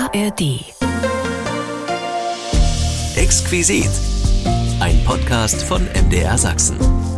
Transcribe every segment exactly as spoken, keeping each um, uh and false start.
A R D. Exquisit. Ein Podcast von M D R Sachsen.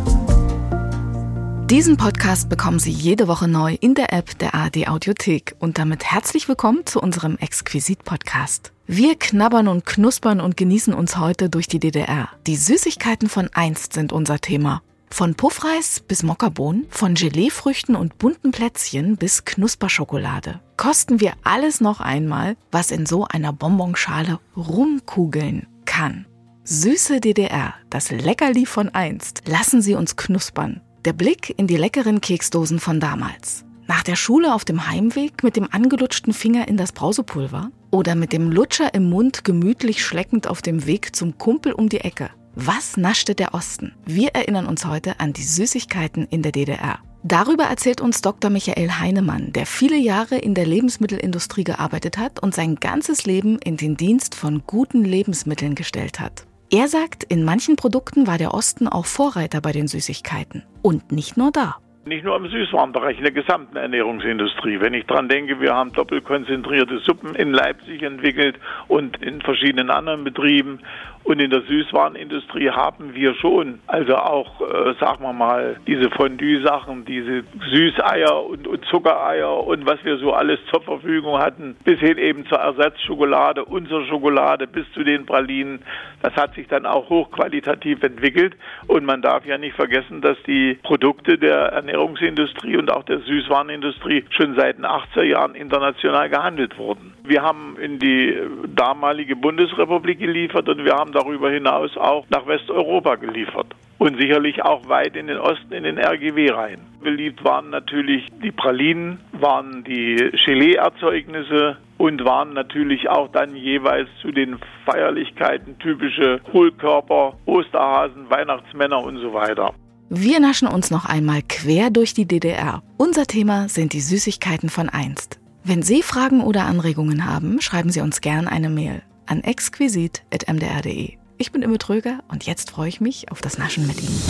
Diesen Podcast bekommen Sie jede Woche neu in der App der A R D Audiothek. Und damit herzlich willkommen zu unserem Exquisit-Podcast. Wir knabbern und knuspern und genießen uns heute durch die D D R. Die Süßigkeiten von einst sind unser Thema. Von Puffreis bis Mokkabohnen, von Geleefrüchten und bunten Plätzchen bis Knusperschokolade. Kosten wir alles noch einmal, was in so einer Bonbonschale rumkugeln kann. Süße D D R, das Leckerli von einst. Lassen Sie uns knuspern. Der Blick in die leckeren Keksdosen von damals. Nach der Schule auf dem Heimweg mit dem angelutschten Finger in das Brausepulver oder mit dem Lutscher im Mund gemütlich schleckend auf dem Weg zum Kumpel um die Ecke. Was naschte der Osten? Wir erinnern uns heute an die Süßigkeiten in der D D R. Darüber erzählt uns Doktor Michael Heinemann, der viele Jahre in der Lebensmittelindustrie gearbeitet hat und sein ganzes Leben in den Dienst von guten Lebensmitteln gestellt hat. Er sagt, in manchen Produkten war der Osten auch Vorreiter bei den Süßigkeiten. Und nicht nur da. Nicht nur im Süßwarenbereich, in der gesamten Ernährungsindustrie. Wenn ich dran denke, wir haben doppelkonzentrierte Suppen in Leipzig entwickelt und in verschiedenen anderen Betrieben. Und in der Süßwarenindustrie haben wir schon, also auch, äh, sagen wir mal, diese Fondue-Sachen, diese Süßeier und, und Zuckereier und was wir so alles zur Verfügung hatten, bis hin eben zur Ersatzschokolade, unsere Schokolade, bis zu den Pralinen. Das hat sich dann auch hochqualitativ entwickelt. Und man darf ja nicht vergessen, dass die Produkte der Ernährungsindustrie und auch der Süßwarenindustrie schon seit den achtziger Jahren international gehandelt wurden. Wir haben in die damalige Bundesrepublik geliefert und wir haben darüber hinaus auch nach Westeuropa geliefert. Und sicherlich auch weit in den Osten, in den R G W rein. Beliebt waren natürlich die Pralinen, waren die Gelee-Erzeugnisse und waren natürlich auch dann jeweils zu den Feierlichkeiten typische Hohlkörper, Osterhasen, Weihnachtsmänner und so weiter. Wir naschen uns noch einmal quer durch die D D R. Unser Thema sind die Süßigkeiten von einst. Wenn Sie Fragen oder Anregungen haben, schreiben Sie uns gern eine Mail an exquisit at m d r punkt d e. Ich bin Imme Tröger und jetzt freue ich mich auf das Naschen mit Ihnen.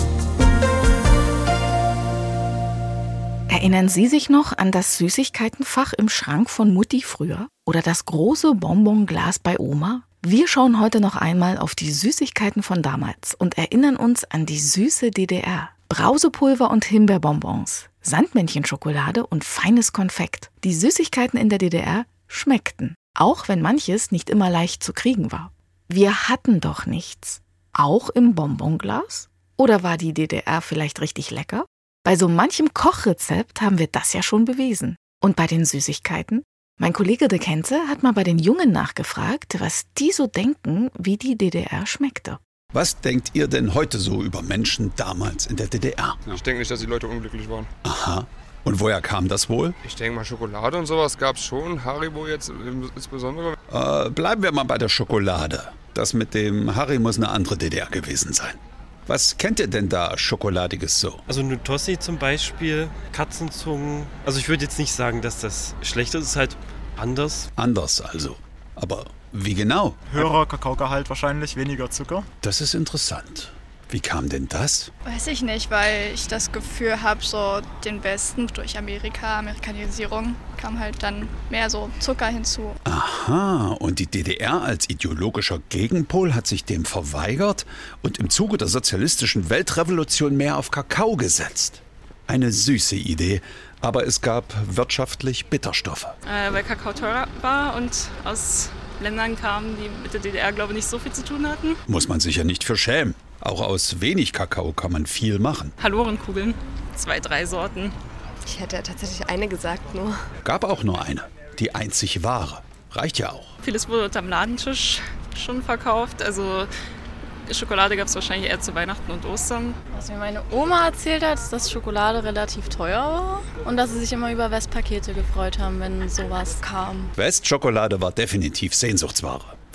Erinnern Sie sich noch an das Süßigkeitenfach im Schrank von Mutti früher? Oder das große Bonbonglas bei Oma? Wir schauen heute noch einmal auf die Süßigkeiten von damals und erinnern uns an die süße D D R. Brausepulver und Himbeerbonbons, Sandmännchenschokolade und feines Konfekt. Die Süßigkeiten in der D D R schmeckten, auch wenn manches nicht immer leicht zu kriegen war. Wir hatten doch nichts. Auch im Bonbonglas? Oder war die D D R vielleicht richtig lecker? Bei so manchem Kochrezept haben wir das ja schon bewiesen. Und bei den Süßigkeiten? Mein Kollege De Kenze hat mal bei den Jungen nachgefragt, was die so denken, wie die D D R schmeckte. Was denkt ihr denn heute so über Menschen damals in der D D R? Ich denke nicht, dass die Leute unglücklich waren. Aha. Und woher kam das wohl? Ich denke mal, Schokolade und sowas gab es schon. Haribo jetzt insbesondere. Äh, bleiben wir mal bei der Schokolade. Das mit dem Harry muss eine andere D D R gewesen sein. Was kennt ihr denn da Schokoladiges so? Also Nutossi zum Beispiel, Katzenzungen. Also ich würde jetzt nicht sagen, dass das schlecht ist, es ist halt anders. Anders also. Aber wie genau? Höherer Kakaogehalt wahrscheinlich, weniger Zucker. Das ist interessant. Wie kam denn das? Weiß ich nicht, weil ich das Gefühl habe, so den Westen durch Amerika, Amerikanisierung, kam halt dann mehr so Zucker hinzu. Aha, und die D D R als ideologischer Gegenpol hat sich dem verweigert und im Zuge der sozialistischen Weltrevolution mehr auf Kakao gesetzt. Eine süße Idee, aber es gab wirtschaftlich Bitterstoffe. Äh, weil Kakao teurer war und aus Ländern kamen, die mit der D D R, glaube ich, nicht so viel zu tun hatten. Muss man sich ja nicht für schämen. Auch aus wenig Kakao kann man viel machen. Halorenkugeln, zwei, drei Sorten. Ich hätte tatsächlich eine gesagt nur. Gab auch nur eine, die einzig wahre. Reicht ja auch. Vieles wurde unterm Ladentisch schon verkauft, also Schokolade gab es wahrscheinlich eher zu Weihnachten und Ostern. Was mir meine Oma erzählt hat, ist, dass Schokolade relativ teuer war und dass sie sich immer über Westpakete gefreut haben, wenn sowas kam. Westschokolade war definitiv Sehnsuchtsware.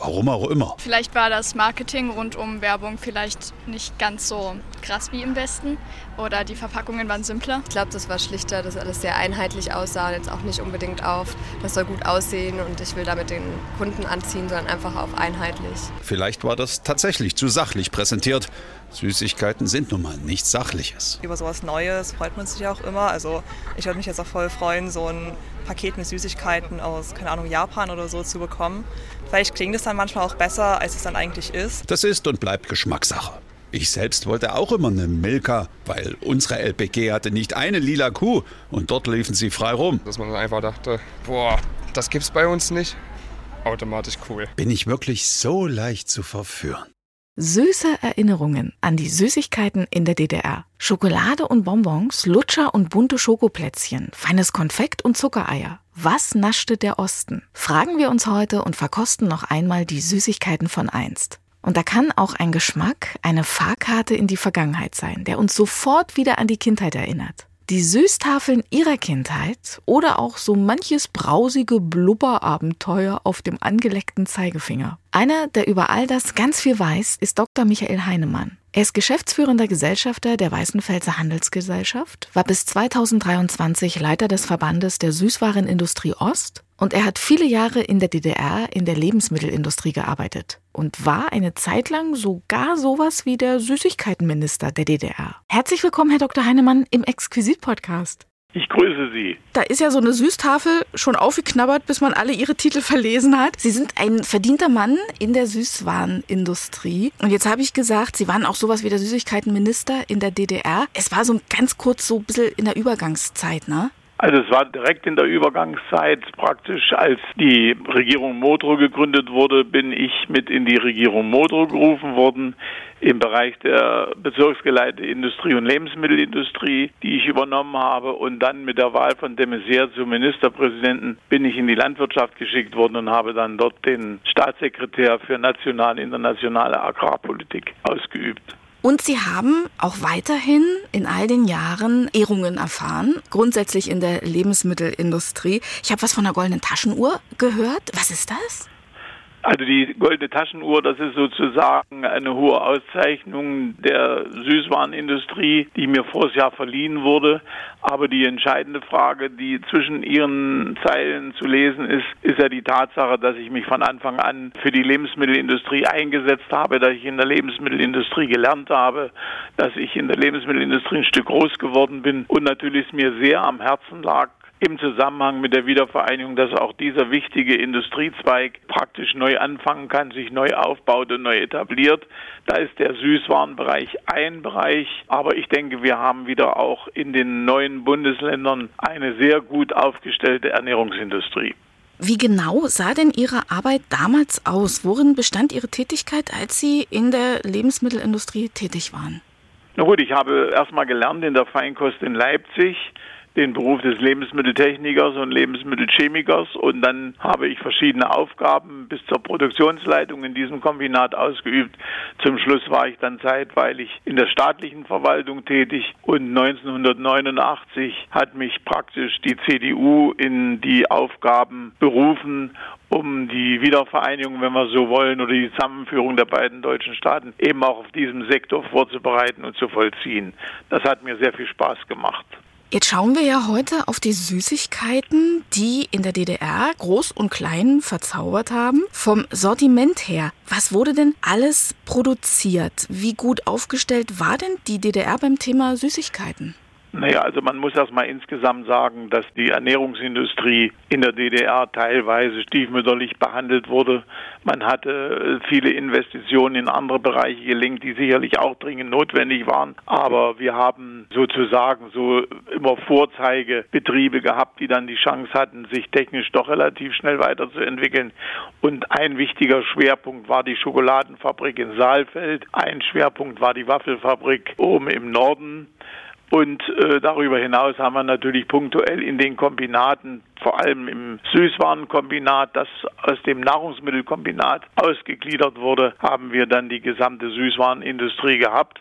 Warum auch immer. Vielleicht war das Marketing rund um Werbung vielleicht nicht ganz so krass wie im Westen oder die Verpackungen waren simpler. Ich glaube, das war schlichter, dass alles sehr einheitlich aussah und jetzt auch nicht unbedingt auf, das soll gut aussehen und ich will damit den Kunden anziehen, sondern einfach auf einheitlich. Vielleicht war das tatsächlich zu sachlich präsentiert. Süßigkeiten sind nun mal nichts Sachliches. Über sowas Neues freut man sich ja auch immer. Also ich würde mich jetzt auch voll freuen, so ein Paket mit Süßigkeiten aus, keine Ahnung, Japan oder so zu bekommen. Vielleicht klingt es dann manchmal auch besser, als es dann eigentlich ist. Das ist und bleibt Geschmackssache. Ich selbst wollte auch immer eine Milka, weil unsere L P G hatte nicht eine lila Kuh und dort liefen sie frei rum. Dass man einfach dachte, boah, das gibt's bei uns nicht. Automatisch cool. Bin ich wirklich so leicht zu verführen? Süße Erinnerungen an die Süßigkeiten in der D D R. Schokolade und Bonbons, Lutscher und bunte Schokoplätzchen, feines Konfekt und Zuckereier. Was naschte der Osten? Fragen wir uns heute und verkosten noch einmal die Süßigkeiten von einst. Und da kann auch ein Geschmack eine Fahrkarte in die Vergangenheit sein, der uns sofort wieder an die Kindheit erinnert. Die Süßtafeln ihrer Kindheit oder auch so manches brausige Blubberabenteuer auf dem angeleckten Zeigefinger. Einer, der über all das ganz viel weiß, ist Doktor Michael Heinemann. Er ist geschäftsführender Gesellschafter der Weißenfelser Handelsgesellschaft, war bis zweitausenddreiundzwanzig Leiter des Verbandes der Süßwarenindustrie Ost und er hat viele Jahre in der D D R in der Lebensmittelindustrie gearbeitet und war eine Zeit lang sogar sowas wie der Süßigkeitenminister der D D R. Herzlich willkommen, Herr Doktor Heinemann, im Exquisit-Podcast. Ich grüße Sie. Da ist ja so eine Süßtafel schon aufgeknabbert, bis man alle Ihre Titel verlesen hat. Sie sind ein verdienter Mann in der Süßwarenindustrie. Und jetzt habe ich gesagt, Sie waren auch sowas wie der Süßigkeitenminister in der D D R. Es war so ganz kurz so ein bisschen in der Übergangszeit, ne? Also es war direkt in der Übergangszeit praktisch, als die Regierung Modrow gegründet wurde, bin ich mit in die Regierung Modrow gerufen worden im Bereich der bezirksgeleiteten Industrie und Lebensmittelindustrie, die ich übernommen habe. Und dann mit der Wahl von de Maizière zum Ministerpräsidenten bin ich in die Landwirtschaft geschickt worden und habe dann dort den Staatssekretär für nationale und internationale Agrarpolitik ausgeübt. Und Sie haben auch weiterhin in all den Jahren Ehrungen erfahren, grundsätzlich in der Lebensmittelindustrie. Ich habe was von der goldenen Taschenuhr gehört. Was ist das? Also die goldene Taschenuhr, das ist sozusagen eine hohe Auszeichnung der Süßwarenindustrie, die mir voriges Jahr verliehen wurde. Aber die entscheidende Frage, die zwischen ihren Zeilen zu lesen ist, ist ja die Tatsache, dass ich mich von Anfang an für die Lebensmittelindustrie eingesetzt habe, dass ich in der Lebensmittelindustrie gelernt habe, dass ich in der Lebensmittelindustrie ein Stück groß geworden bin und natürlich es mir sehr am Herzen lag, im Zusammenhang mit der Wiedervereinigung, dass auch dieser wichtige Industriezweig praktisch neu anfangen kann, sich neu aufbaut und neu etabliert. Da ist der Süßwarenbereich ein Bereich, aber ich denke, wir haben wieder auch in den neuen Bundesländern eine sehr gut aufgestellte Ernährungsindustrie. Wie genau sah denn Ihre Arbeit damals aus? Worin bestand Ihre Tätigkeit, als Sie in der Lebensmittelindustrie tätig waren? Na gut, ich habe erstmal gelernt in der Feinkost in Leipzig, den Beruf des Lebensmitteltechnikers und Lebensmittelchemikers und dann habe ich verschiedene Aufgaben bis zur Produktionsleitung in diesem Kombinat ausgeübt. Zum Schluss war ich dann zeitweilig in der staatlichen Verwaltung tätig und neunzehnhundertneunundachtzig hat mich praktisch die C D U in die Aufgaben berufen, um die Wiedervereinigung, wenn wir so wollen, oder die Zusammenführung der beiden deutschen Staaten eben auch auf diesem Sektor vorzubereiten und zu vollziehen. Das hat mir sehr viel Spaß gemacht. Jetzt schauen wir ja heute auf die Süßigkeiten, die in der D D R Groß und Klein verzaubert haben. Vom Sortiment her, was wurde denn alles produziert? Wie gut aufgestellt war denn die D D R beim Thema Süßigkeiten? Naja, also man muss erstmal insgesamt sagen, dass die Ernährungsindustrie in der D D R teilweise stiefmütterlich behandelt wurde. Man hatte viele Investitionen in andere Bereiche gelenkt, die sicherlich auch dringend notwendig waren. Aber wir haben sozusagen so immer Vorzeigebetriebe gehabt, die dann die Chance hatten, sich technisch doch relativ schnell weiterzuentwickeln. Und ein wichtiger Schwerpunkt war die Schokoladenfabrik in Saalfeld. Ein Schwerpunkt war die Waffelfabrik oben im Norden. Und äh, darüber hinaus haben wir natürlich punktuell in den Kombinaten, vor allem im Süßwarenkombinat, das aus dem Nahrungsmittelkombinat ausgegliedert wurde, haben wir dann die gesamte Süßwarenindustrie gehabt.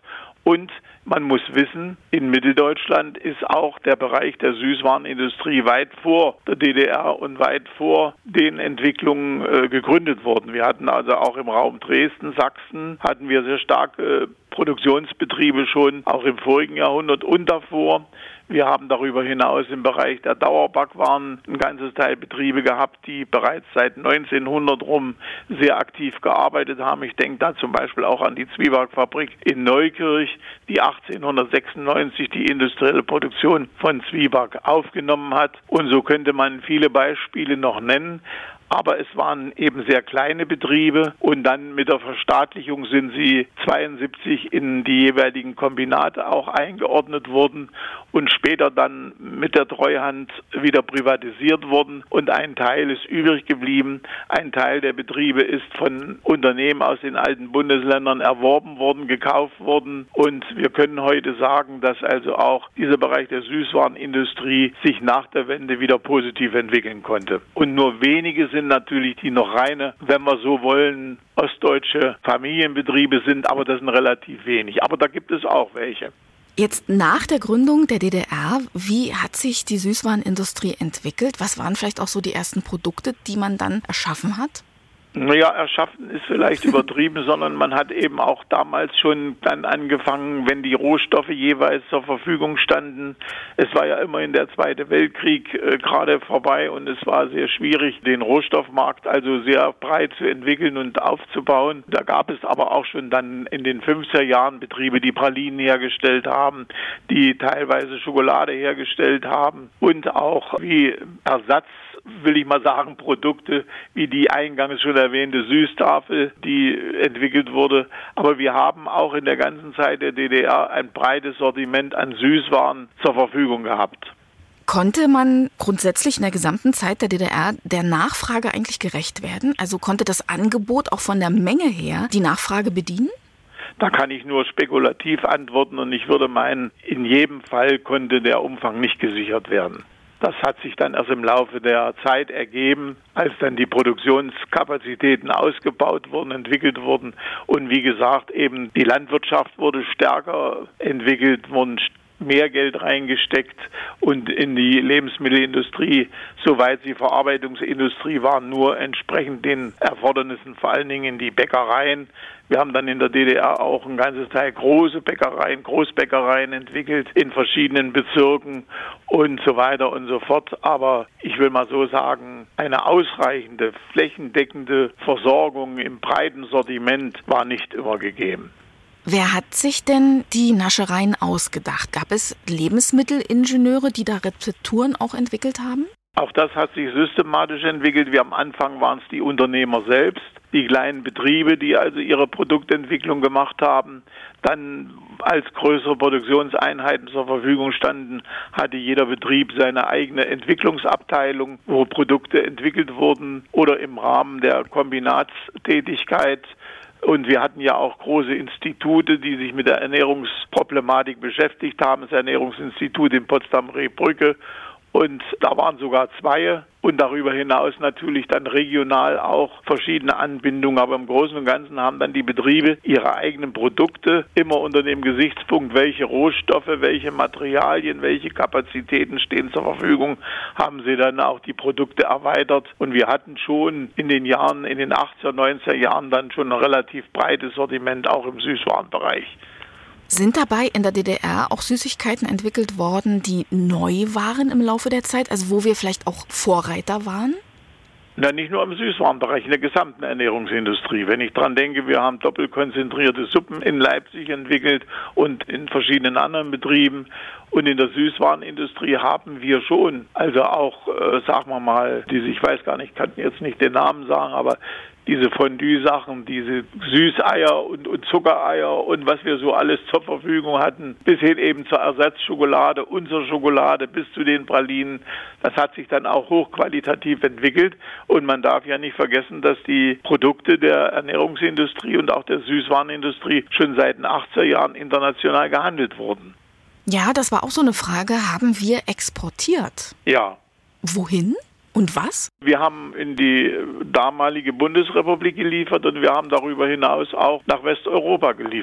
Und man muss wissen, in Mitteldeutschland ist auch der Bereich der Süßwarenindustrie weit vor der D D R und weit vor den Entwicklungen äh, gegründet worden. Wir hatten also auch im Raum Dresden, Sachsen, hatten wir sehr starke Produktionsbetriebe schon, auch im vorigen Jahrhundert und davor. Wir haben darüber hinaus im Bereich der Dauerbackwaren ein ganzes Teil Betriebe gehabt, die bereits seit neunzehnhundert rum sehr aktiv gearbeitet haben. Ich denke da zum Beispiel auch an die Zwiebackfabrik in Neukirch, die achtzehnhundertsechsundneunzig die industrielle Produktion von Zwieback aufgenommen hat. Und so könnte man viele Beispiele noch nennen. Aber es waren eben sehr kleine Betriebe und dann mit der Verstaatlichung sind sie zweiundsiebzig in die jeweiligen Kombinate auch eingeordnet worden und später dann mit der Treuhand wieder privatisiert worden und ein Teil ist übrig geblieben. Ein Teil der Betriebe ist von Unternehmen aus den alten Bundesländern erworben worden, gekauft worden und wir können heute sagen, dass also auch dieser Bereich der Süßwarenindustrie sich nach der Wende wieder positiv entwickeln konnte. Und nur wenige sind natürlich, die noch reine, wenn wir so wollen, ostdeutsche Familienbetriebe sind, aber das sind relativ wenig. Aber da gibt es auch welche. Jetzt nach der Gründung der D D R, wie hat sich die Süßwarenindustrie entwickelt? Was waren vielleicht auch so die ersten Produkte, die man dann erschaffen hat? Naja, erschaffen ist vielleicht übertrieben, sondern man hat eben auch damals schon dann angefangen, wenn die Rohstoffe jeweils zur Verfügung standen. Es war ja immerhin der Zweite Weltkrieg äh, gerade vorbei und es war sehr schwierig, den Rohstoffmarkt also sehr breit zu entwickeln und aufzubauen. Da gab es aber auch schon dann in den fünfziger Jahren Betriebe, die Pralinen hergestellt haben, die teilweise Schokolade hergestellt haben und auch wie Ersatz, will ich mal sagen, Produkte wie die eingangs schon erwähnte Süßtafel, die entwickelt wurde. Aber wir haben auch in der ganzen Zeit der D D R ein breites Sortiment an Süßwaren zur Verfügung gehabt. Konnte man grundsätzlich in der gesamten Zeit der D D R der Nachfrage eigentlich gerecht werden? Also konnte das Angebot auch von der Menge her die Nachfrage bedienen? Da kann ich nur spekulativ antworten und ich würde meinen, in jedem Fall konnte der Umfang nicht gesichert werden. Das hat sich dann erst im Laufe der Zeit ergeben, als dann die Produktionskapazitäten ausgebaut wurden, entwickelt wurden. Und wie gesagt, eben die Landwirtschaft wurde stärker entwickelt, wurden mehr Geld reingesteckt und in die Lebensmittelindustrie, soweit sie Verarbeitungsindustrie war, nur entsprechend den Erfordernissen, vor allen Dingen in die Bäckereien. Wir haben dann in der D D R auch ein ganzes Teil große Bäckereien, Großbäckereien entwickelt in verschiedenen Bezirken und so weiter und so fort. Aber ich will mal so sagen, eine ausreichende, flächendeckende Versorgung im breiten Sortiment war nicht immer gegeben. Wer hat sich denn die Naschereien ausgedacht? Gab es Lebensmittelingenieure, die da Rezepturen auch entwickelt haben? Auch das hat sich systematisch entwickelt. Wir am Anfang waren es die Unternehmer selbst, die kleinen Betriebe, die also ihre Produktentwicklung gemacht haben. Dann, als größere Produktionseinheiten zur Verfügung standen, hatte jeder Betrieb seine eigene Entwicklungsabteilung, wo Produkte entwickelt wurden oder im Rahmen der Kombinatstätigkeit. Und wir hatten ja auch große Institute, die sich mit der Ernährungsproblematik beschäftigt haben. Das Ernährungsinstitut in Potsdam-Rehbrücke. Und da waren sogar zwei. Und darüber hinaus natürlich dann regional auch verschiedene Anbindungen. Aber im Großen und Ganzen haben dann die Betriebe ihre eigenen Produkte, immer unter dem Gesichtspunkt, welche Rohstoffe, welche Materialien, welche Kapazitäten stehen zur Verfügung, haben sie dann auch die Produkte erweitert. Und wir hatten schon in den Jahren, in den achtziger, neunziger Jahren dann schon ein relativ breites Sortiment, auch im Süßwarenbereich. Sind dabei in der D D R auch Süßigkeiten entwickelt worden, die neu waren im Laufe der Zeit, also wo wir vielleicht auch Vorreiter waren? Na, nicht nur im Süßwarenbereich, in der gesamten Ernährungsindustrie. Wenn ich dran denke, wir haben doppelkonzentrierte Suppen in Leipzig entwickelt und in verschiedenen anderen Betrieben. Und in der Süßwarenindustrie haben wir schon, also auch, äh, sagen wir mal, diese, ich weiß gar nicht, ich kann jetzt nicht den Namen sagen, aber diese Fondue-Sachen, diese Süßeier und, und Zuckereier und was wir so alles zur Verfügung hatten, bis hin eben zur Ersatzschokolade, unsere Schokolade bis zu den Pralinen, das hat sich dann auch hochqualitativ entwickelt. Und man darf ja nicht vergessen, dass die Produkte der Ernährungsindustrie und auch der Süßwarenindustrie schon seit den achtziger Jahren international gehandelt wurden. Ja, das war auch so eine Frage. Haben wir exportiert? Ja. Wohin? Und was? Wir haben in die damalige Bundesrepublik geliefert und wir haben darüber hinaus auch nach Westeuropa geliefert.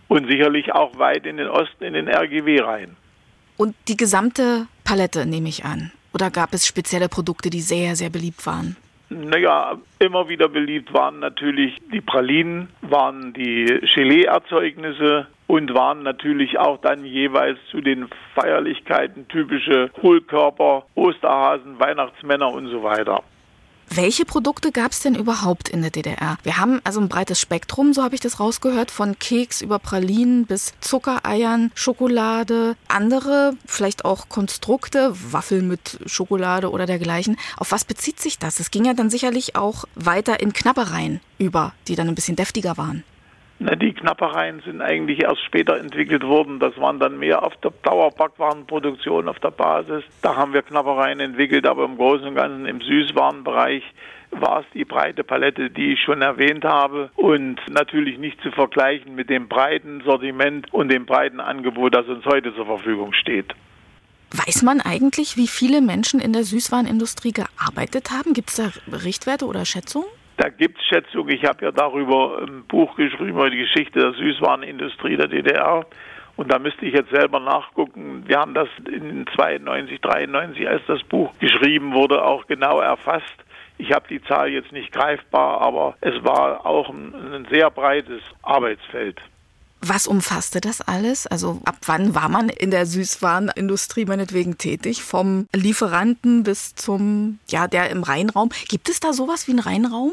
und sicherlich auch weit in den Osten, in den R G W rein. Und die gesamte Palette, nehme ich an. Oder gab es spezielle Produkte, die sehr, sehr beliebt waren? Naja, immer wieder beliebt waren natürlich die Pralinen, waren die Gelee-Erzeugnisse und waren natürlich auch dann jeweils zu den Feierlichkeiten typische Hohlkörper, Osterhasen, Weihnachtsmänner und so weiter. Welche Produkte gab es denn überhaupt in der D D R? Wir haben also ein breites Spektrum, so habe ich das rausgehört, von Keks über Pralinen bis Zuckereiern, Schokolade, andere, vielleicht auch Konstrukte, Waffeln mit Schokolade oder dergleichen. Auf was bezieht sich das? Es ging ja dann sicherlich auch weiter in Knabbereien über, die dann ein bisschen deftiger waren. Na, die Knabbereien sind eigentlich erst später entwickelt worden. Das waren dann mehr auf der Dauerbackwwarenproduktion auf der Basis. Da haben wir Knabbereien entwickelt, aber im Großen und Ganzen im Süßwarenbereich war es die breite Palette, die ich schon erwähnt habe und natürlich nicht zu vergleichen mit dem breiten Sortiment und dem breiten Angebot, das uns heute zur Verfügung steht. Weiß man eigentlich, wie viele Menschen in der Süßwarenindustrie gearbeitet haben? Gibt es da Richtwerte oder Schätzungen? Da gibt es Schätzungen. Ich habe ja darüber ein Buch geschrieben, über die Geschichte der Süßwarenindustrie der D D R. Und da müsste ich jetzt selber nachgucken. Wir haben das in zweiundneunzig, dreiundneunzig, als das Buch geschrieben wurde, auch genau erfasst. Ich habe die Zahl jetzt nicht greifbar, aber es war auch ein, ein sehr breites Arbeitsfeld. Was umfasste das alles? Also ab wann war man in der Süßwarenindustrie meinetwegen tätig? Vom Lieferanten bis zum, ja, der im Reinraum. Gibt es da sowas wie einen Reinraum?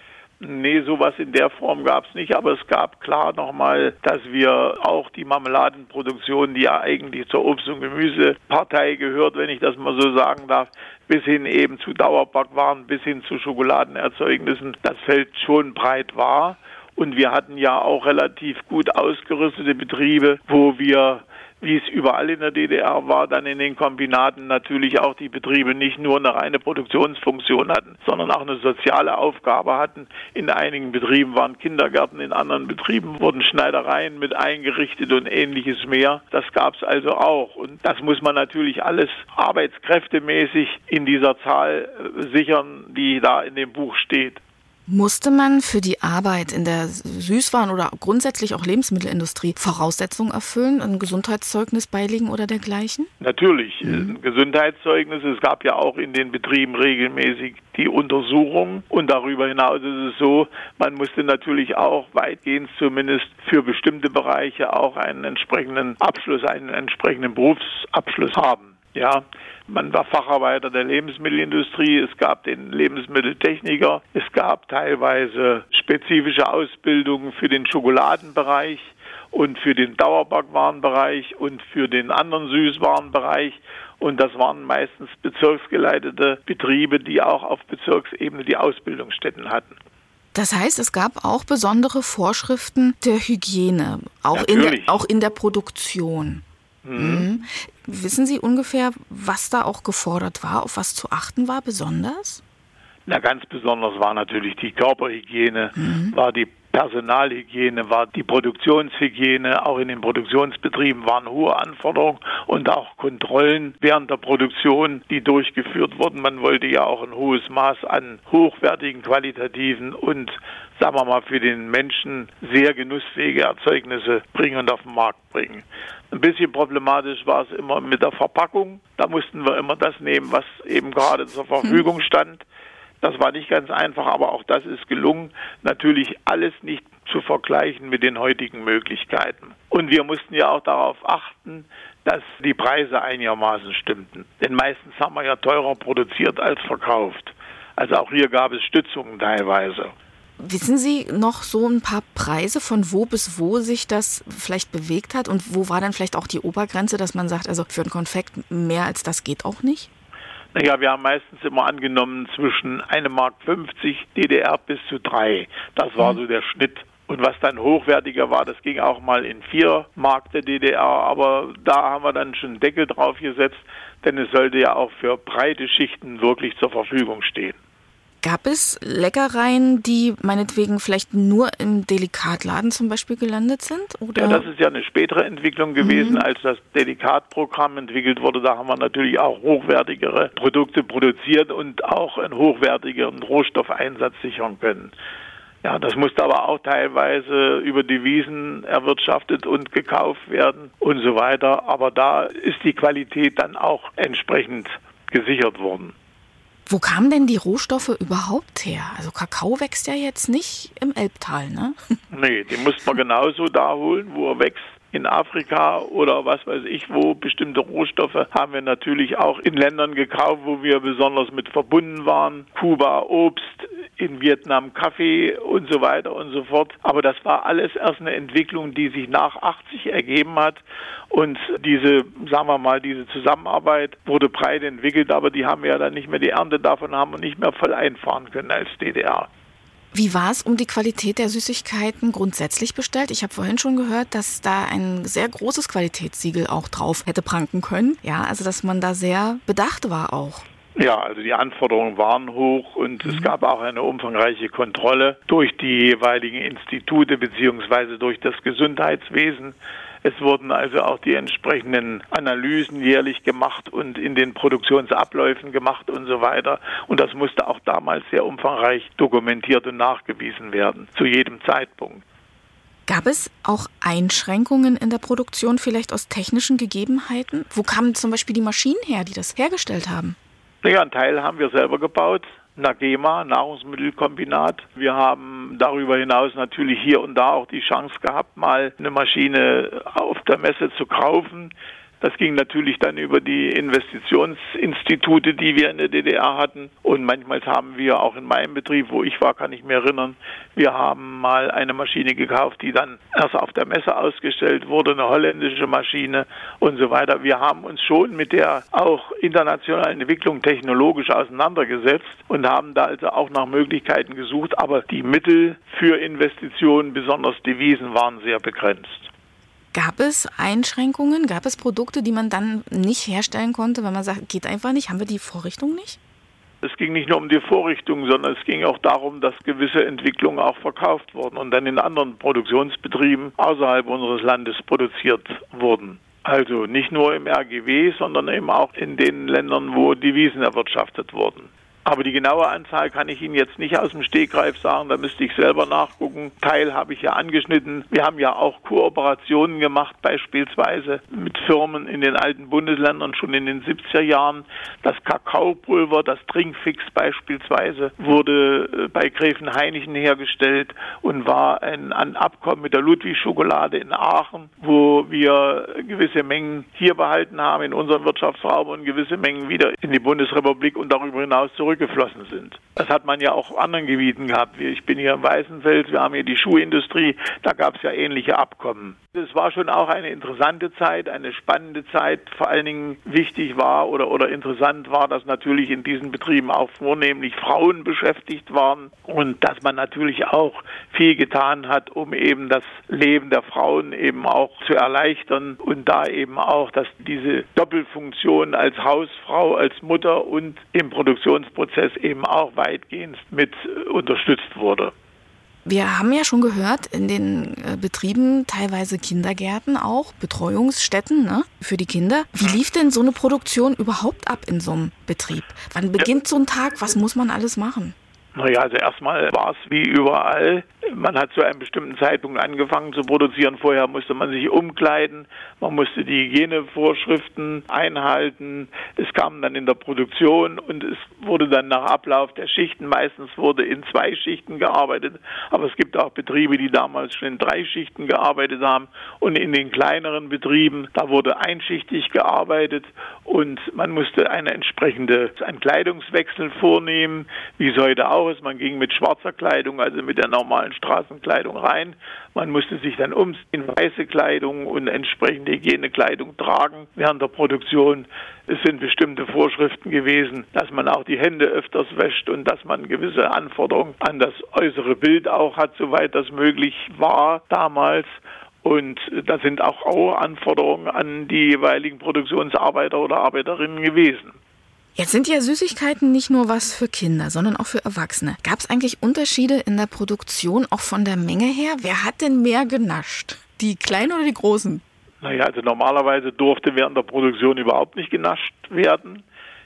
Nee, sowas in der Form gab es nicht, aber es gab klar nochmal, dass wir auch die Marmeladenproduktion, die ja eigentlich zur Obst- und Gemüsepartei gehört, wenn ich das mal so sagen darf, bis hin eben zu Dauerbackwaren, bis hin zu Schokoladenerzeugnissen, das Feld schon breit war. Und wir hatten ja auch relativ gut ausgerüstete Betriebe, wo wir, wie es überall in der D D R war, dann in den Kombinaten natürlich auch die Betriebe nicht nur eine reine Produktionsfunktion hatten, sondern auch eine soziale Aufgabe hatten. In einigen Betrieben waren Kindergärten, in anderen Betrieben wurden Schneidereien mit eingerichtet und ähnliches mehr. Das gab es also auch. Und das muss man natürlich alles arbeitskräftemäßig in dieser Zahl sichern, die da in dem Buch steht. Musste man für die Arbeit in der Süßwaren- oder grundsätzlich auch Lebensmittelindustrie Voraussetzungen erfüllen, ein Gesundheitszeugnis beilegen oder dergleichen? Natürlich, mhm. Gesundheitszeugnisse. Es gab ja auch in den Betrieben regelmäßig die Untersuchungen. Und darüber hinaus ist es so, man musste natürlich auch weitgehend zumindest für bestimmte Bereiche auch einen entsprechenden Abschluss, einen entsprechenden Berufsabschluss haben. Ja, man war Facharbeiter der Lebensmittelindustrie, es gab den Lebensmitteltechniker, es gab teilweise spezifische Ausbildungen für den Schokoladenbereich und für den Dauerbackwwarenbereich und für den anderen Süßwarenbereich. Und das waren meistens bezirksgeleitete Betriebe, die auch auf Bezirksebene die Ausbildungsstätten hatten. Das heißt, es gab auch besondere Vorschriften der Hygiene, auch, in der, auch in der Produktion. Mhm. Mhm. Wissen Sie ungefähr, was da auch gefordert war, auf was zu achten war besonders? Na, ganz besonders war natürlich die Körperhygiene, mhm. war die Personalhygiene, war die Produktionshygiene. Auch in den Produktionsbetrieben waren hohe Anforderungen und auch Kontrollen während der Produktion, die durchgeführt wurden. Man wollte ja auch ein hohes Maß an hochwertigen, qualitativen und, sagen wir mal, für den Menschen sehr genussfähige Erzeugnisse bringen und auf den Markt bringen. Ein bisschen problematisch war es immer mit der Verpackung. Da mussten wir immer das nehmen, was eben gerade zur Verfügung stand. Das war nicht ganz einfach, aber auch das ist gelungen. Natürlich alles nicht zu vergleichen mit den heutigen Möglichkeiten. Und wir mussten ja auch darauf achten, dass die Preise einigermaßen stimmten. Denn meistens haben wir ja teurer produziert als verkauft. Also auch hier gab es Stützungen teilweise. Wissen Sie noch so ein paar Preise, von wo bis wo sich das vielleicht bewegt hat? Und wo war dann vielleicht auch die Obergrenze, dass man sagt, also für ein Konfekt mehr als das geht auch nicht? Naja, wir haben meistens immer angenommen zwischen eine Mark fünfzig D D R bis zu drei. Das war so der Schnitt. Und was dann hochwertiger war, das ging auch mal in vier Mark der D D R. Aber da haben wir dann schon einen Deckel drauf gesetzt, denn es sollte ja auch für breite Schichten wirklich zur Verfügung stehen. Gab es Leckereien, die meinetwegen vielleicht nur im Delikatladen zum Beispiel gelandet sind? Oder? Ja, das ist ja eine spätere Entwicklung gewesen, mhm. als das Delikatprogramm entwickelt wurde. Da haben wir natürlich auch hochwertigere Produkte produziert und auch einen hochwertigeren Rohstoffeinsatz sichern können. Ja, das musste aber auch teilweise über Devisen erwirtschaftet und gekauft werden und so weiter. Aber da ist die Qualität dann auch entsprechend gesichert worden. Wo kamen denn die Rohstoffe überhaupt her? Also Kakao wächst ja jetzt nicht im Elbtal, ne? Nee, den musste man genauso da holen, wo er wächst. In Afrika oder was weiß ich wo, bestimmte Rohstoffe haben wir natürlich auch in Ländern gekauft, wo wir besonders mit verbunden waren. Kuba Obst, in Vietnam Kaffee und so weiter und so fort. Aber das war alles erst eine Entwicklung, die sich nach achtzig ergeben hat. Und diese, sagen wir mal, diese Zusammenarbeit wurde breit entwickelt, aber die haben ja dann nicht mehr, die Ernte davon haben wir nicht mehr voll einfahren können als D D R. Wie war es um die Qualität der Süßigkeiten grundsätzlich bestellt? Ich habe vorhin schon gehört, dass da ein sehr großes Qualitätssiegel auch drauf hätte pranken können. Ja, also dass man da sehr bedacht war auch. Ja, also die Anforderungen waren hoch und mhm. es gab auch eine umfangreiche Kontrolle durch die jeweiligen Institute beziehungsweise durch das Gesundheitswesen. Es wurden also auch die entsprechenden Analysen jährlich gemacht und in den Produktionsabläufen gemacht und so weiter. Und das musste auch damals sehr umfangreich dokumentiert und nachgewiesen werden, zu jedem Zeitpunkt. Gab es auch Einschränkungen in der Produktion, vielleicht aus technischen Gegebenheiten? Wo kamen zum Beispiel die Maschinen her, die das hergestellt haben? Ja, einen Teil haben wir selber gebaut. NAGEMA, Nahrungsmittelkombinat. Wir haben darüber hinaus natürlich hier und da auch die Chance gehabt, mal eine Maschine auf der Messe zu kaufen. Das ging natürlich dann über die Investitionsinstitute, die wir in der D D R hatten. Und manchmal haben wir auch in meinem Betrieb, wo ich war, kann ich mich erinnern, wir haben mal eine Maschine gekauft, die dann erst auf der Messe ausgestellt wurde, eine holländische Maschine und so weiter. Wir haben uns schon mit der auch internationalen Entwicklung technologisch auseinandergesetzt und haben da also auch nach Möglichkeiten gesucht. Aber die Mittel für Investitionen, besonders Devisen, waren sehr begrenzt. Gab es Einschränkungen? Gab es Produkte, die man dann nicht herstellen konnte, weil man sagt, geht einfach nicht? Haben wir die Vorrichtung nicht? Es ging nicht nur um die Vorrichtung, sondern es ging auch darum, dass gewisse Entwicklungen auch verkauft wurden und dann in anderen Produktionsbetrieben außerhalb unseres Landes produziert wurden. Also nicht nur im R G W, sondern eben auch in den Ländern, wo Devisen erwirtschaftet wurden. Aber die genaue Anzahl kann ich Ihnen jetzt nicht aus dem Stegreif sagen, da müsste ich selber nachgucken. Teil habe ich ja angeschnitten. Wir haben ja auch Kooperationen gemacht, beispielsweise mit Firmen in den alten Bundesländern schon in den siebziger Jahren. Das Kakaopulver, das Trinkfix beispielsweise, wurde bei Gräfen Hainichen hergestellt und war ein, ein Abkommen mit der Ludwig-Schokolade in Aachen, wo wir gewisse Mengen hier behalten haben in unserem Wirtschaftsraum und gewisse Mengen wieder in die Bundesrepublik und darüber hinaus zurück geflossen sind. Das hat man ja auch auf anderen Gebieten gehabt. Ich bin hier im Weißenfels, wir haben hier die Schuhindustrie, da gab es ja ähnliche Abkommen. Es war schon auch eine interessante Zeit, eine spannende Zeit. Vor allen Dingen wichtig war oder, oder interessant war, dass natürlich in diesen Betrieben auch vornehmlich Frauen beschäftigt waren und dass man natürlich auch viel getan hat, um eben das Leben der Frauen eben auch zu erleichtern und da eben auch, dass diese Doppelfunktion als Hausfrau, als Mutter und im Produktionsprozess eben auch weitgehend mit unterstützt wurde. Wir haben ja schon gehört, in den äh, Betrieben teilweise Kindergärten auch, Betreuungsstätten, ne, für die Kinder. Wie lief denn so eine Produktion überhaupt ab in so einem Betrieb? Wann beginnt so ein Tag? Was muss man alles machen? Naja, also erstmal war es wie überall. Man hat zu einem bestimmten Zeitpunkt angefangen zu produzieren. Vorher musste man sich umkleiden, man musste die Hygienevorschriften einhalten. Es kam dann in der Produktion und es wurde dann nach Ablauf der Schichten, meistens wurde in zwei Schichten gearbeitet, aber es gibt auch Betriebe, die damals schon in drei Schichten gearbeitet haben und in den kleineren Betrieben, da wurde einschichtig gearbeitet und man musste eine entsprechende, einen Kleidungswechsel vornehmen, wie es heute auch ist. Man ging mit schwarzer Kleidung, also mit der normalen Straßenkleidung rein. Man musste sich dann umziehen in weiße Kleidung und entsprechende Hygienekleidung tragen während der Produktion. Es sind bestimmte Vorschriften gewesen, dass man auch die Hände öfters wäscht und dass man gewisse Anforderungen an das äußere Bild auch hat, soweit das möglich war damals. Und da sind auch Anforderungen an die jeweiligen Produktionsarbeiter oder Arbeiterinnen gewesen. Jetzt sind ja Süßigkeiten nicht nur was für Kinder, sondern auch für Erwachsene. Gab es eigentlich Unterschiede in der Produktion, auch von der Menge her? Wer hat denn mehr genascht? Die Kleinen oder die Großen? Naja, also normalerweise durfte während der Produktion überhaupt nicht genascht werden.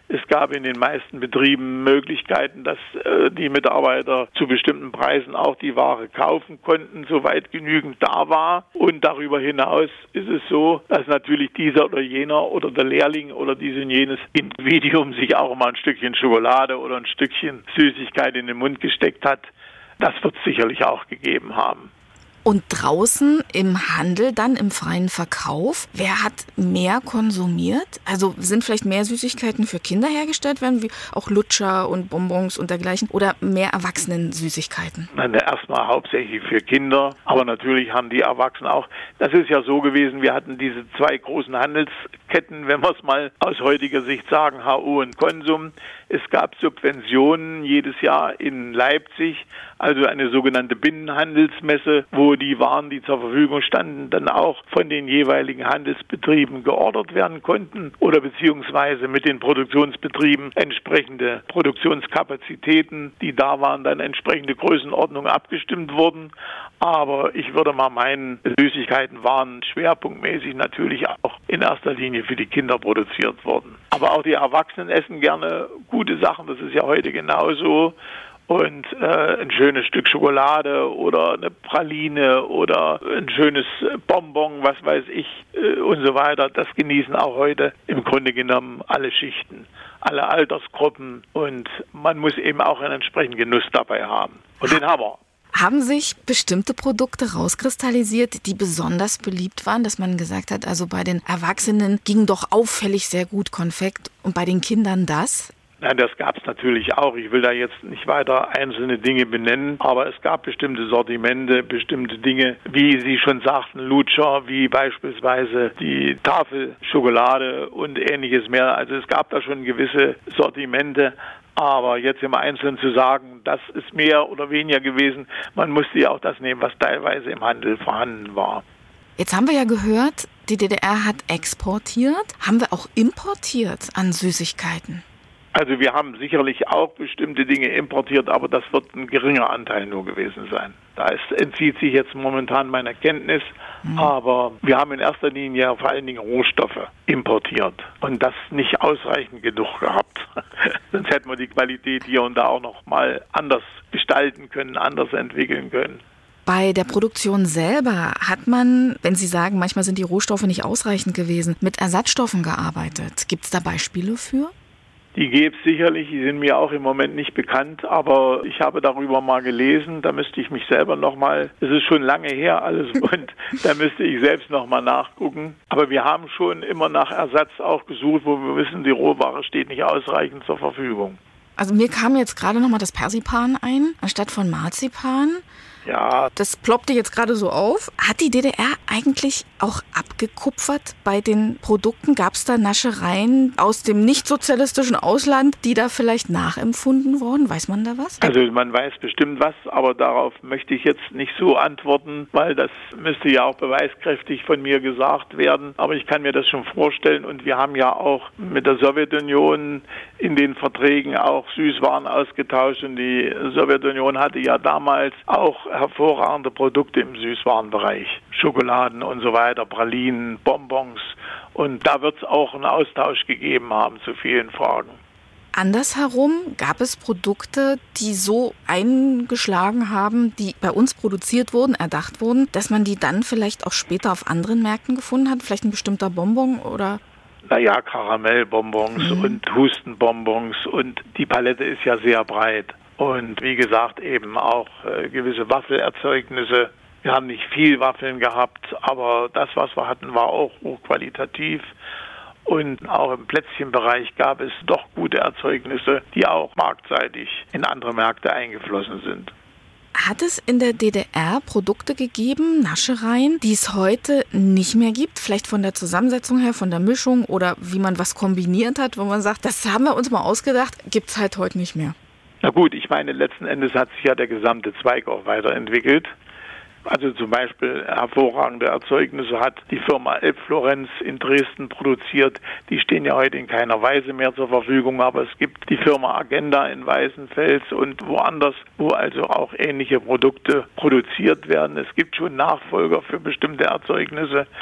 Es gab in den meisten Betrieben Möglichkeiten, dass äh, die Mitarbeiter zu bestimmten Preisen auch die Ware kaufen konnten, soweit genügend da war. Und darüber hinaus ist es so, dass natürlich dieser oder jener oder der Lehrling oder dieses und jenes Individuum sich auch mal ein Stückchen Schokolade oder ein Stückchen Süßigkeit in den Mund gesteckt hat. Das wird es sicherlich auch gegeben haben. Und draußen im Handel, dann im freien Verkauf, wer hat mehr konsumiert? Also sind vielleicht mehr Süßigkeiten für Kinder hergestellt werden, wie auch Lutscher und Bonbons und dergleichen, oder mehr Erwachsenen-Süßigkeiten? Nein, erstmal hauptsächlich für Kinder, aber natürlich haben die Erwachsenen auch. Das ist ja so gewesen, wir hatten diese zwei großen Handelsketten, wenn wir es mal aus heutiger Sicht sagen, H O und Konsum. Es gab Subventionen jedes Jahr in Leipzig, also eine sogenannte Binnenhandelsmesse, wo die Waren, die zur Verfügung standen, dann auch von den jeweiligen Handelsbetrieben geordert werden konnten oder beziehungsweise mit den Produktionsbetrieben entsprechende Produktionskapazitäten, die da waren, dann entsprechende Größenordnung abgestimmt wurden. Aber ich würde mal meinen, Süßigkeiten waren schwerpunktmäßig natürlich auch in erster Linie für die Kinder produziert worden. Aber auch die Erwachsenen essen gerne gute Sachen, das ist ja heute genauso. Und äh, ein schönes Stück Schokolade oder eine Praline oder ein schönes Bonbon, was weiß ich äh, und so weiter, das genießen auch heute im Grunde genommen alle Schichten, alle Altersgruppen, und man muss eben auch einen entsprechenden Genuss dabei haben. Und den haben wir. Haben sich bestimmte Produkte rauskristallisiert, die besonders beliebt waren, dass man gesagt hat, also bei den Erwachsenen ging doch auffällig sehr gut Konfekt und bei den Kindern das? Nein, das gab es natürlich auch. Ich will da jetzt nicht weiter einzelne Dinge benennen, aber es gab bestimmte Sortimente, bestimmte Dinge, wie Sie schon sagten, Lutscher, wie beispielsweise die Tafel Schokolade und ähnliches mehr. Also es gab da schon gewisse Sortimente. Aber jetzt im Einzelnen zu sagen, das ist mehr oder weniger gewesen, man musste ja auch das nehmen, was teilweise im Handel vorhanden war. Jetzt haben wir ja gehört, die D D R hat exportiert. Haben wir auch importiert an Süßigkeiten? Also wir haben sicherlich auch bestimmte Dinge importiert, aber das wird ein geringer Anteil nur gewesen sein. Da ist, entzieht sich jetzt momentan meiner Kenntnis, mhm. aber wir haben in erster Linie vor allen Dingen Rohstoffe importiert und das nicht ausreichend genug gehabt. Sonst hätten wir die Qualität hier und da auch noch mal anders gestalten können, anders entwickeln können. Bei der Produktion selber hat man, wenn Sie sagen, manchmal sind die Rohstoffe nicht ausreichend gewesen, mit Ersatzstoffen gearbeitet. Gibt es da Beispiele für? Die gäbe es sicherlich, die sind mir auch im Moment nicht bekannt, aber ich habe darüber mal gelesen, da müsste ich mich selber nochmal, es ist schon lange her alles und da müsste ich selbst nochmal nachgucken. Aber wir haben schon immer nach Ersatz auch gesucht, wo wir wissen, die Rohware steht nicht ausreichend zur Verfügung. Also mir kam jetzt gerade nochmal das Persipan ein, anstatt von Marzipan. Ja. Das ploppte jetzt gerade so auf. Hat die D D R eigentlich auch abgekupfert bei den Produkten? Gab es da Naschereien aus dem nicht-sozialistischen Ausland, die da vielleicht nachempfunden wurden? Weiß man da was? Also man weiß bestimmt was, aber darauf möchte ich jetzt nicht so antworten, weil das müsste ja auch beweiskräftig von mir gesagt werden. Aber ich kann mir das schon vorstellen und wir haben ja auch mit der Sowjetunion in den Verträgen auch Süßwaren ausgetauscht und die Sowjetunion hatte ja damals auch hervorragende Produkte im Süßwarenbereich. Schokoladen und so weiter, Pralinen, Bonbons. Und da wird es auch einen Austausch gegeben haben zu vielen Fragen. Andersherum gab es Produkte, die so eingeschlagen haben, die bei uns produziert wurden, erdacht wurden, dass man die dann vielleicht auch später auf anderen Märkten gefunden hat? Vielleicht ein bestimmter Bonbon oder... Naja, Karamellbonbons mhm. und Hustenbonbons und die Palette ist ja sehr breit. Und wie gesagt, eben auch äh, gewisse Waffelerzeugnisse. Wir haben nicht viel Waffeln gehabt, aber das, was wir hatten, war auch hochqualitativ. Und auch im Plätzchenbereich gab es doch gute Erzeugnisse, die auch marktseitig in andere Märkte eingeflossen sind. Hat es in der D D R Produkte gegeben, Naschereien, die es heute nicht mehr gibt? Vielleicht von der Zusammensetzung her, von der Mischung oder wie man was kombiniert hat, wo man sagt, das haben wir uns mal ausgedacht, gibt es halt heute nicht mehr. Na gut, ich meine, letzten Endes hat sich ja der gesamte Zweig auch weiterentwickelt. Also zum Beispiel hervorragende Erzeugnisse hat die Firma Elbflorenz in Dresden produziert. Die stehen ja heute in keiner Weise mehr zur Verfügung, aber es gibt die Firma Agenda in Weißenfels und woanders, wo also auch ähnliche Produkte produziert werden. Es gibt schon Nachfolger für bestimmte Erzeugnisse.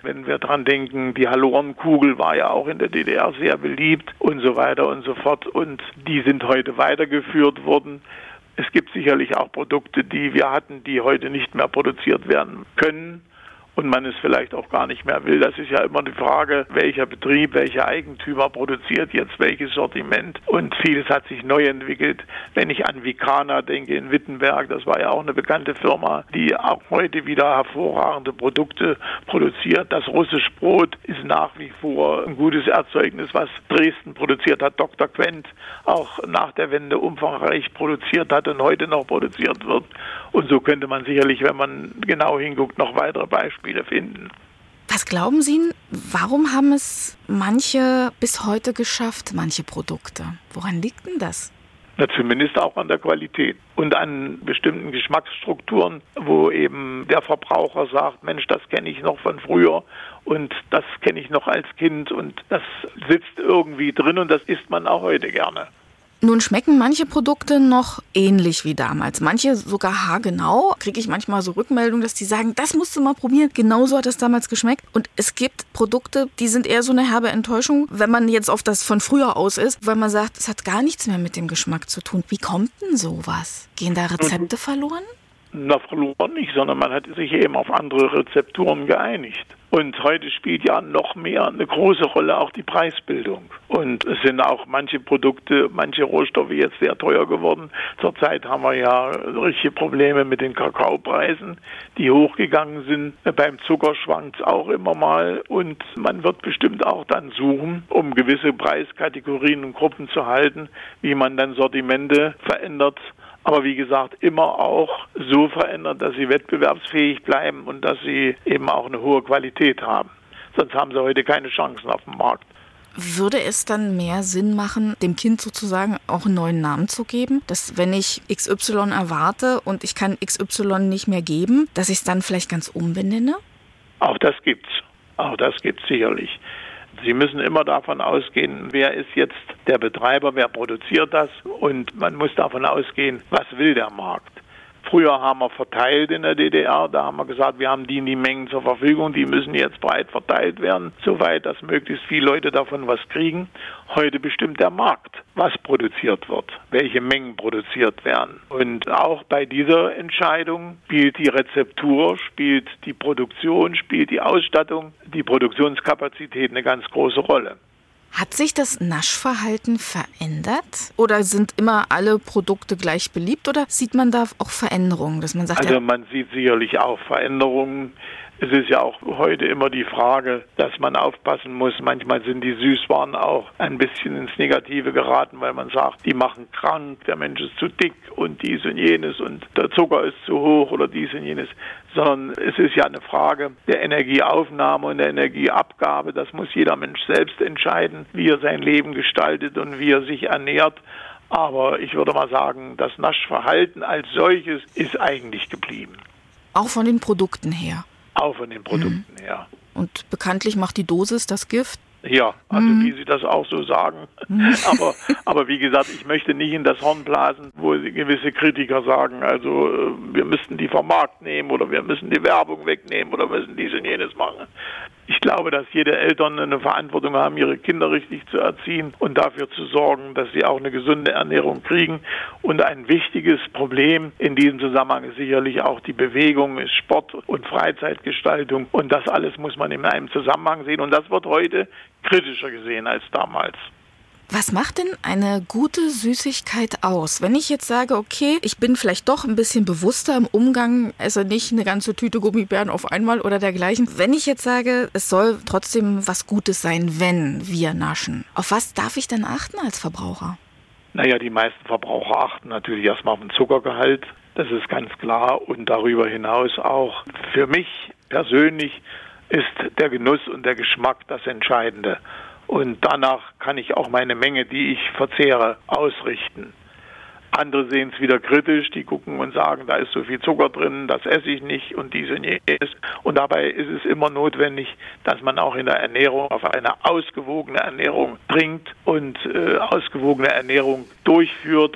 Wenn wir dran denken, die Hallorenkugel war ja auch in der D D R sehr beliebt und so weiter und so fort. Und die sind heute weitergeführt worden. Es gibt sicherlich auch Produkte, die wir hatten, die heute nicht mehr produziert werden können. Und man es vielleicht auch gar nicht mehr will. Das ist ja immer die Frage, welcher Betrieb, welcher Eigentümer produziert jetzt welches Sortiment. Und vieles hat sich neu entwickelt. Wenn ich an Vicana denke in Wittenberg, das war ja auch eine bekannte Firma, die auch heute wieder hervorragende Produkte produziert. Das russische Brot ist nach wie vor ein gutes Erzeugnis, was Dresden produziert hat. Doktor Quent auch nach der Wende umfangreich produziert hat und heute noch produziert wird. Und so könnte man sicherlich, wenn man genau hinguckt, noch weitere Beispiele finden. Was glauben Sie, warum haben es manche bis heute geschafft, manche Produkte? Woran liegt denn das? Na, zumindest auch an der Qualität und an bestimmten Geschmacksstrukturen, wo eben der Verbraucher sagt, Mensch, das kenne ich noch von früher und das kenne ich noch als Kind und das sitzt irgendwie drin und das isst man auch heute gerne. Nun schmecken manche Produkte noch ähnlich wie damals. Manche sogar haargenau. Kriege ich manchmal so Rückmeldungen, dass die sagen, das musst du mal probieren. Genauso hat es damals geschmeckt. Und es gibt Produkte, die sind eher so eine herbe Enttäuschung, wenn man jetzt auf das von früher aus ist, weil man sagt, es hat gar nichts mehr mit dem Geschmack zu tun. Wie kommt denn sowas? Gehen da Rezepte verloren? Na, verloren nicht, sondern man hat sich eben auf andere Rezepturen geeinigt. Und heute spielt ja noch mehr eine große Rolle auch die Preisbildung. Und es sind auch manche Produkte, manche Rohstoffe jetzt sehr teuer geworden. Zurzeit haben wir ja richtige Probleme mit den Kakaopreisen, die hochgegangen sind. Beim Zucker schwankt es auch immer mal. Und man wird bestimmt auch dann suchen, um gewisse Preiskategorien und Gruppen zu halten, wie man dann Sortimente verändert. Aber wie gesagt, immer auch so verändert, dass sie wettbewerbsfähig bleiben und dass sie eben auch eine hohe Qualität haben. Sonst haben sie heute keine Chancen auf dem Markt. Würde es dann mehr Sinn machen, dem Kind sozusagen auch einen neuen Namen zu geben? Dass wenn ich X Y erwarte und ich kann X Y nicht mehr geben, dass ich es dann vielleicht ganz umbenenne? Auch das gibt's. Auch das gibt's sicherlich. Sie müssen immer davon ausgehen, wer ist jetzt der Betreiber, wer produziert das und man muss davon ausgehen, was will der Markt. Früher haben wir verteilt in der D D R, da haben wir gesagt, wir haben die in die Mengen zur Verfügung, die müssen jetzt breit verteilt werden, soweit dass möglichst viele Leute davon was kriegen. Heute bestimmt der Markt, was produziert wird, welche Mengen produziert werden. Und auch bei dieser Entscheidung spielt die Rezeptur, spielt die Produktion, spielt die Ausstattung, die Produktionskapazität eine ganz große Rolle. Hat sich das Naschverhalten verändert? Oder sind immer alle Produkte gleich beliebt? Oder sieht man da auch Veränderungen, dass man sagt, also man sieht sicherlich auch Veränderungen. Es ist ja auch heute immer die Frage, dass man aufpassen muss. Manchmal sind die Süßwaren auch ein bisschen ins Negative geraten, weil man sagt, die machen krank, der Mensch ist zu dick und dies und jenes und der Zucker ist zu hoch oder dies und jenes. Sondern es ist ja eine Frage der Energieaufnahme und der Energieabgabe. Das muss jeder Mensch selbst entscheiden, wie er sein Leben gestaltet und wie er sich ernährt. Aber ich würde mal sagen, das Naschverhalten als solches ist eigentlich geblieben. Auch von den Produkten her? Auch von den Produkten mhm. her. Und bekanntlich macht die Dosis das Gift? Ja, also mhm. wie Sie das auch so sagen. Mhm. Aber, aber wie gesagt, ich möchte nicht in das Horn blasen, wo gewisse Kritiker sagen, also wir müssten die vom Markt nehmen oder wir müssen die Werbung wegnehmen oder müssen dies und jenes machen. Ich glaube, dass jede Eltern eine Verantwortung haben, ihre Kinder richtig zu erziehen und dafür zu sorgen, dass sie auch eine gesunde Ernährung kriegen. Und ein wichtiges Problem in diesem Zusammenhang ist sicherlich auch die Bewegung, ist Sport und Freizeitgestaltung. Und das alles muss man in einem Zusammenhang sehen. Und das wird heute kritischer gesehen als damals. Was macht denn eine gute Süßigkeit aus? Wenn ich jetzt sage, okay, ich bin vielleicht doch ein bisschen bewusster im Umgang, esse nicht eine ganze Tüte Gummibären auf einmal oder dergleichen. Wenn ich jetzt sage, es soll trotzdem was Gutes sein, wenn wir naschen, auf was darf ich denn achten als Verbraucher? Naja, die meisten Verbraucher achten natürlich erstmal auf den Zuckergehalt. Das ist ganz klar. Und darüber hinaus auch für mich persönlich ist der Genuss und der Geschmack das Entscheidende. Und danach kann ich auch meine Menge, die ich verzehre, ausrichten. Andere sehen es wieder kritisch, die gucken und sagen, da ist so viel Zucker drin, das esse ich nicht und dies und jenes. Und dabei ist es immer notwendig, dass man auch in der Ernährung auf eine ausgewogene Ernährung bringt und äh, ausgewogene Ernährung durchführt.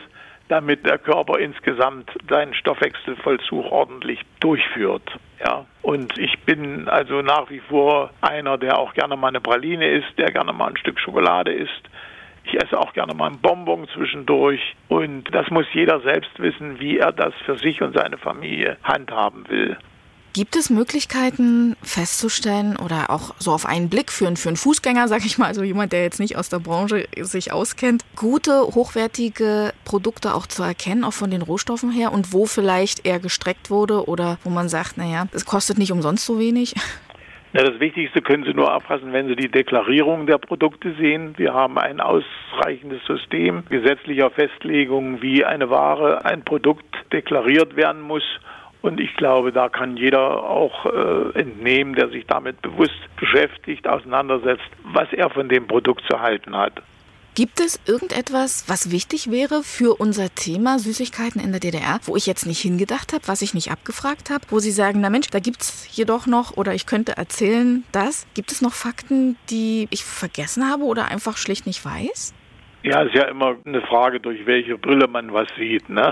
damit der Körper insgesamt seinen Stoffwechselvollzug ordentlich durchführt. Ja, und ich bin also nach wie vor einer, der auch gerne mal eine Praline isst, der gerne mal ein Stück Schokolade isst. Ich esse auch gerne mal einen Bonbon zwischendurch. Und das muss jeder selbst wissen, wie er das für sich und seine Familie handhaben will. Gibt es Möglichkeiten festzustellen oder auch so auf einen Blick für einen, für einen Fußgänger, sag ich mal, also jemand, der jetzt nicht aus der Branche sich auskennt, gute, hochwertige Produkte auch zu erkennen, auch von den Rohstoffen her und wo vielleicht eher gestreckt wurde oder wo man sagt, naja, es kostet nicht umsonst so wenig? Ja, das Wichtigste können Sie nur erfassen, wenn Sie die Deklarierung der Produkte sehen. Wir haben ein ausreichendes System gesetzlicher Festlegungen, wie eine Ware, ein Produkt deklariert werden muss. Und ich glaube, da kann jeder auch äh, entnehmen, der sich damit bewusst beschäftigt, auseinandersetzt, was er von dem Produkt zu halten hat. Gibt es irgendetwas, was wichtig wäre für unser Thema Süßigkeiten in der D D R, wo ich jetzt nicht hingedacht habe, was ich nicht abgefragt habe, wo Sie sagen, na Mensch, da gibt es jedoch noch oder ich könnte erzählen, das? Gibt es noch Fakten, die ich vergessen habe oder einfach schlicht nicht weiß? Ja, ist ja immer eine Frage, durch welche Brille man was sieht, ne?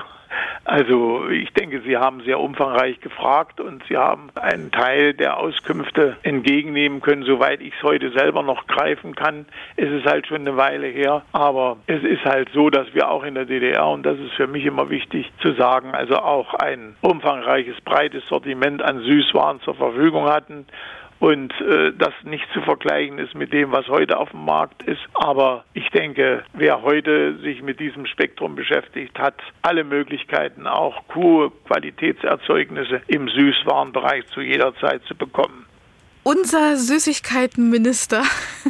Also ich denke, Sie haben sehr umfangreich gefragt und Sie haben einen Teil der Auskünfte entgegennehmen können, soweit ich es heute selber noch greifen kann. Es ist halt schon eine Weile her, aber es ist halt so, dass wir auch in der D D R, und das ist für mich immer wichtig zu sagen, also auch ein umfangreiches, breites Sortiment an Süßwaren zur Verfügung hatten. Und äh, das nicht zu vergleichen ist mit dem, was heute auf dem Markt ist. Aber ich denke, wer heute sich mit diesem Spektrum beschäftigt, hat alle Möglichkeiten, auch hohe Qualitätserzeugnisse im Süßwarenbereich zu jeder Zeit zu bekommen. Unser Süßigkeitenminister.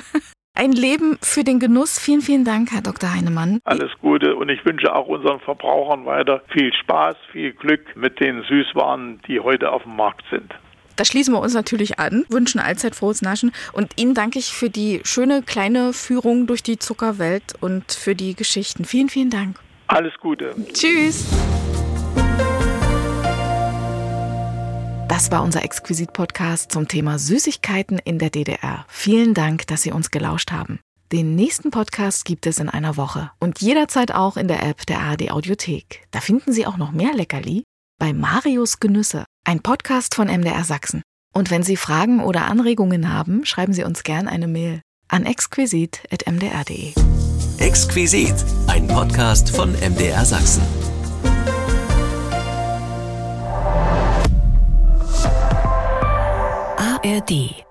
Ein Leben für den Genuss. Vielen, vielen Dank, Herr Doktor Heinemann. Alles Gute und ich wünsche auch unseren Verbrauchern weiter viel Spaß, viel Glück mit den Süßwaren, die heute auf dem Markt sind. Da schließen wir uns natürlich an, wünschen allzeit frohes Naschen und Ihnen danke ich für die schöne kleine Führung durch die Zuckerwelt und für die Geschichten. Vielen, vielen Dank. Alles Gute. Tschüss. Das war unser Exquisit-Podcast zum Thema Süßigkeiten in der D D R. Vielen Dank, dass Sie uns gelauscht haben. Den nächsten Podcast gibt es in einer Woche und jederzeit auch in der App der A R D Audiothek. Da finden Sie auch noch mehr Leckerli bei Marius Genüsse, ein Podcast von M D R Sachsen. Und wenn Sie Fragen oder Anregungen haben, schreiben Sie uns gern eine Mail an exquisit at m d r punkt d e. Exquisit, ein Podcast von M D R Sachsen. A R D